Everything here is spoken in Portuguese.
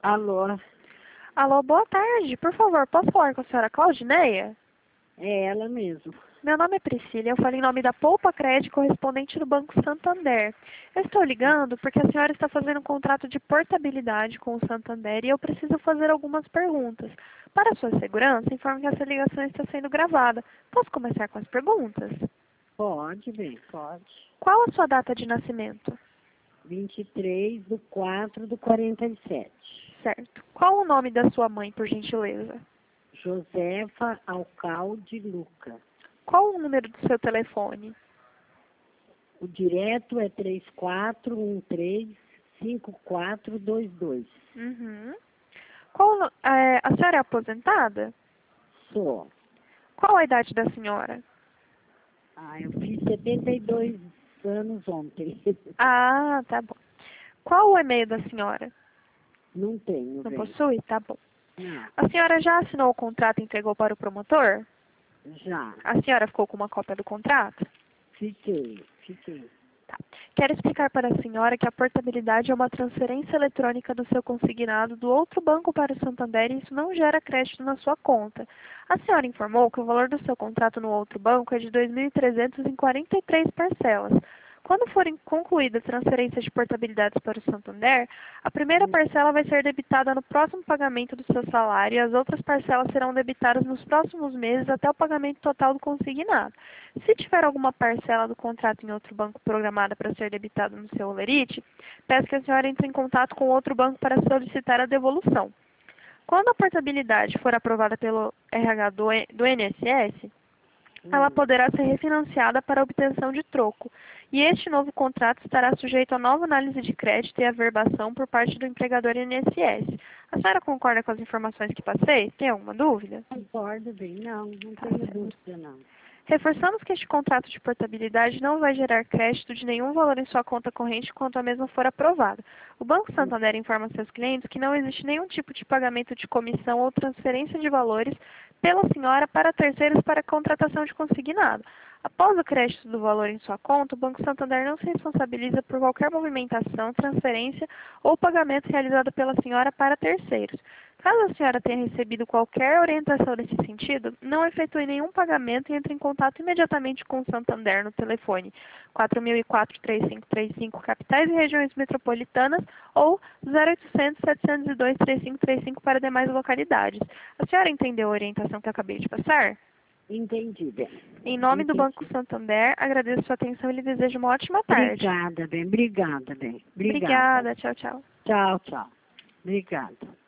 Alô, Alô, boa tarde. Por favor, posso falar com a senhora Claudineia? é ela mesmo. Meu nome é Priscila e eu falo em nome da Poupa Crédito, correspondente do Banco Santander. Eu estou ligando porque a senhora está fazendo um contrato de portabilidade com o Santander e eu preciso fazer algumas perguntas. Para sua segurança, informo que essa ligação está sendo gravada. Posso começar com as perguntas? Pode, bem, pode. Qual a sua data de nascimento? 23/4/47. Certo. Qual o nome da sua mãe, por gentileza? Josefa Alcalde Luca. Qual o número do seu telefone? O direto é 3413-5422. Uhum. A senhora é aposentada? Sou. Qual a idade da senhora? Eu fiz 72 anos ontem. Ah, tá bom. Qual o e-mail da senhora? Não tenho, Não bem. possui? Tá bom. Não, A senhora já assinou o contrato e entregou para o promotor? já. A senhora ficou com uma cópia do contrato? Fiquei. Tá. Quero explicar para a senhora que a portabilidade é uma transferência eletrônica do seu consignado do outro banco para o Santander e isso não gera crédito na sua conta. A senhora informou que o valor do seu contrato no outro banco é de 2.300 em 43 parcelas. Quando forem concluídas transferências de portabilidades para o Santander, a primeira parcela vai ser debitada no próximo pagamento do seu salário e as outras parcelas serão debitadas nos próximos meses até o pagamento total do consignado. Se tiver alguma parcela do contrato em outro banco programada para ser debitada no seu holerite, peço que a senhora entre em contato com outro banco para solicitar a devolução. Quando a portabilidade for aprovada pelo RH do INSS, ela poderá ser refinanciada para obtenção de troco, e este novo contrato estará sujeito a nova análise de crédito e averbação por parte do empregador INSS. A senhora concorda com as informações que passei? Tem alguma dúvida? Concordo, bem. Não Tá tenho certo. dúvida, não. Reforçamos que este contrato de portabilidade não vai gerar crédito de nenhum valor em sua conta corrente quando a mesma for aprovada. O Banco Santander informa seus clientes que não existe nenhum tipo de pagamento de comissão ou transferência de valores pela senhora para terceiros para contratação de consignado. Após o crédito do valor em sua conta, o Banco Santander não se responsabiliza por qualquer movimentação, transferência ou pagamento realizado pela senhora para terceiros. Caso a senhora tenha recebido qualquer orientação nesse sentido, não efetue nenhum pagamento e entre em contato imediatamente com o Santander no telefone 4004-3535, capitais e regiões metropolitanas, ou 0800-702-3535 para demais localidades. A senhora entendeu a orientação que eu acabei de passar? Entendi, bem. Em nome do Entendi. Banco Santander, agradeço sua atenção e lhe desejo uma ótima tarde. Obrigada, bem. Obrigada, bem. Obrigada. Obrigada. Tchau, tchau. Tchau, tchau. Obrigada.